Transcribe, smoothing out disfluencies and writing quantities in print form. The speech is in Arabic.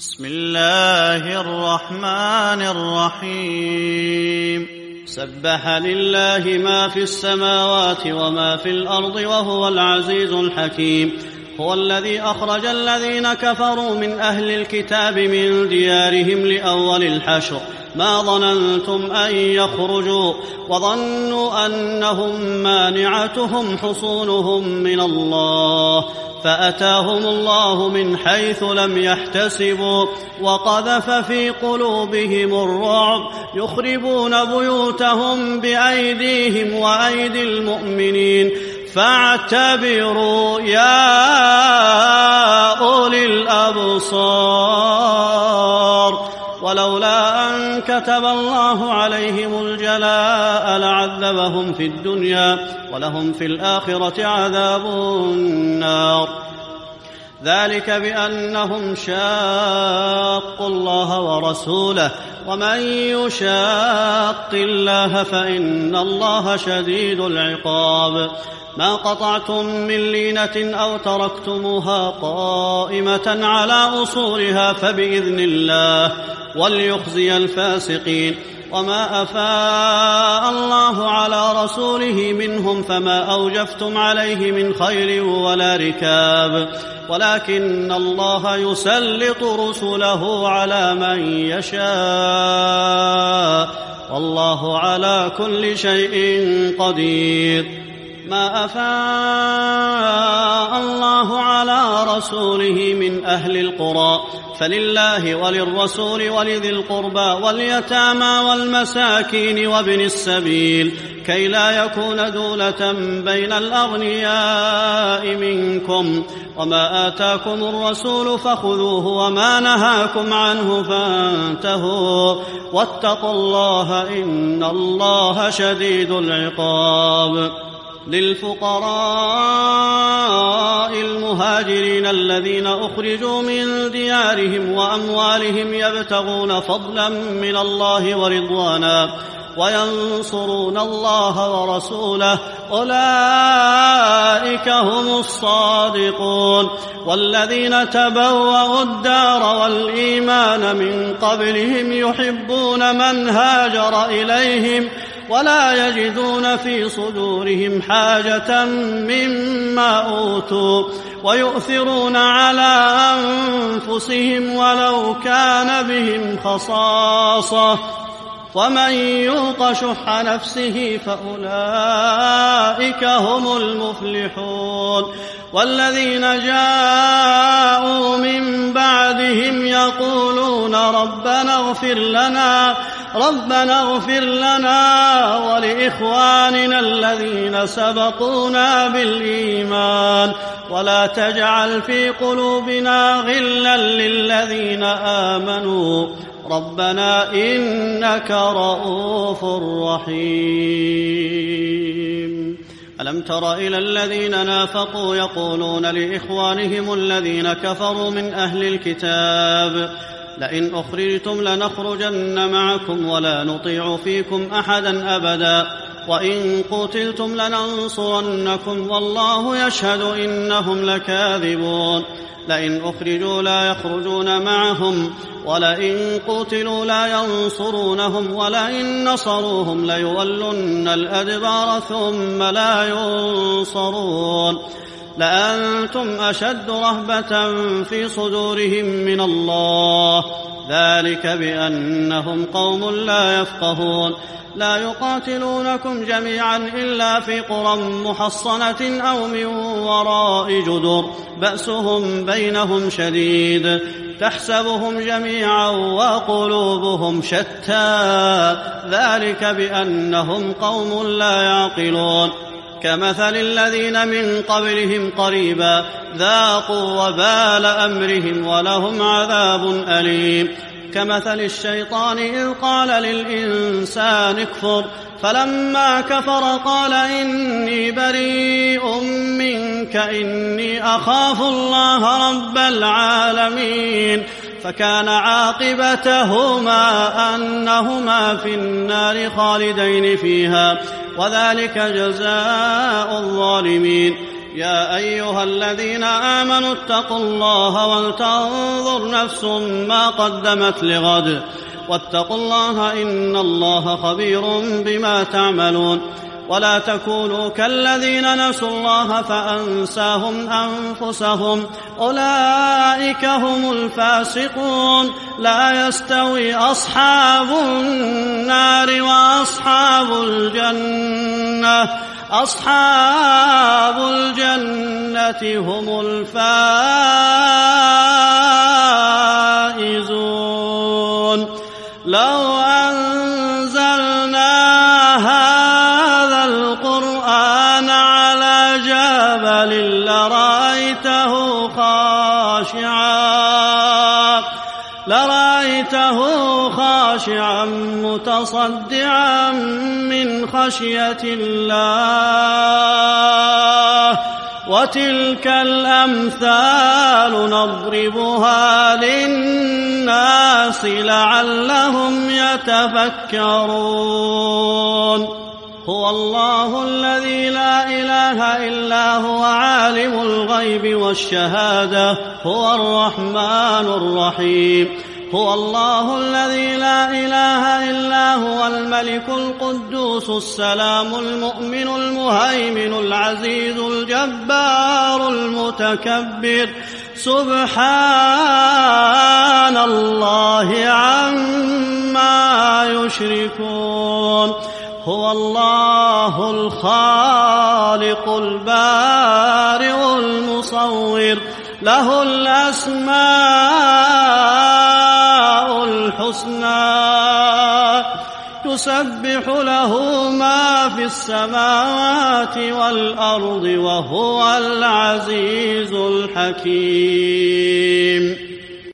بسم الله الرحمن الرحيم سبح لله ما في السماوات وما في الأرض وهو العزيز الحكيم هو الذي أخرج الذين كفروا من أهل الكتاب من ديارهم لأول الحشر ما ظننتم أن يخرجوا وظنوا أنهم مانعتهم حصونهم من الله فأتاهم الله من حيث لم يحتسبوا وقذف في قلوبهم الرعب يخربون بيوتهم بأيديهم وأيدي المؤمنين فاعتبروا يا أولي الأبصار ولولا أن كتب الله عليهم الجلاء لعذبهم في الدنيا ولهم في الآخرة عذاب النار ذلك بأنهم شاقوا الله ورسوله ومن يشاق الله فإن الله شديد العقاب ما قطعتم من لينة أو تركتموها قائمة على أصولها فبإذن الله وليخزي الفاسقين وما أفاء الله على رسوله منهم فما أوجفتم عليه من خيل ولا ركاب ولكن الله يسلط رسله على من يشاء والله على كل شيء قدير ما أفاء الله على رسوله من أهل القرى فلله وللرسول ولذي القربى واليتامى والمساكين وابن السبيل كي لا يكون دولة بين الأغنياء منكم وما آتاكم الرسول فخذوه وما نهاكم عنه فانتهوا واتقوا الله إن الله شديد العقاب للفقراء المهاجرين الذين أخرجوا من ديارهم وأموالهم يبتغون فضلا من الله ورضوانا وينصرون الله ورسوله أولئك هم الصادقون والذين تبوأوا الدار والإيمان من قبلهم يحبون من هاجر إليهم ولا يجدون في صدورهم حاجة مما أوتوا ويؤثرون على أنفسهم ولو كان بهم خصاصة ومن يوق شح نفسه فأولئك هم المفلحون والذين جاءوا من بعدهم يقولون ربنا اغفر لنا ولإخواننا الذين سبقونا بالإيمان ولا تجعل في قلوبنا غلا للذين آمنوا ربنا إنك رؤوف رحيم ألم تر إلى الذين نافقوا يقولون لإخوانهم الذين كفروا من أهل الكتاب لئن أخرجتم لنخرجن معكم ولا نطيع فيكم أحدا أبدا وإن قتلتم لننصرنكم والله يشهد إنهم لكاذبون لئن أخرجوا لا يخرجون معهم ولئن قتلوا لا ينصرونهم ولئن نصروهم ليولن الأدبار ثم لا ينصرون لأنتم أشد رهبة في صدورهم من الله ذلك بأنهم قوم لا يفقهون لا يقاتلونكم جميعا إلا في قرى محصنة أو من وراء جدر بأسهم بينهم شديد تحسبهم جميعا وقلوبهم شتى ذلك بأنهم قوم لا يعقلون كمثل الذين من قبلهم قريبا ذاقوا وبال أمرهم ولهم عذاب أليم كمثل الشيطان إذ قال للإنسان اكفر فلما كفر قال إني بريء منك إني أخاف الله رب العالمين فكان عاقبتهما أنهما في النار خالدين فيها وذلك جزاء الظالمين يا أيها الذين آمنوا اتقوا الله ولتنظر نفس ما قدمت لغد واتقوا الله إن الله خبير بما تعملون ولا تكونوا كالذين نسوا الله فأنساهم أنفسهم أولئك هم الفاسقون لا يستوي أصحاب النار وأصحاب الجنة أصحاب الجنة هم الفائزون لو أنزلنا هذا القرآن على جبل لرأيته خاشعا متصدعا من خشية الله وتلك الأمثال نضربها للناس لعلهم يتفكرون هو الله الذي لا إله إلا هو عالم الغيب والشهادة هو الرحمن الرحيم هو الله الذي لا إله إلا هو الملك القدوس السلام المؤمن المهيمن العزيز الجبار المتكبر سبحان الله عما يشركون هو الله الخالق البارئ المصور له الأسماء الحسنى يسبح له ما في السماوات والأرض وهو العزيز الحكيم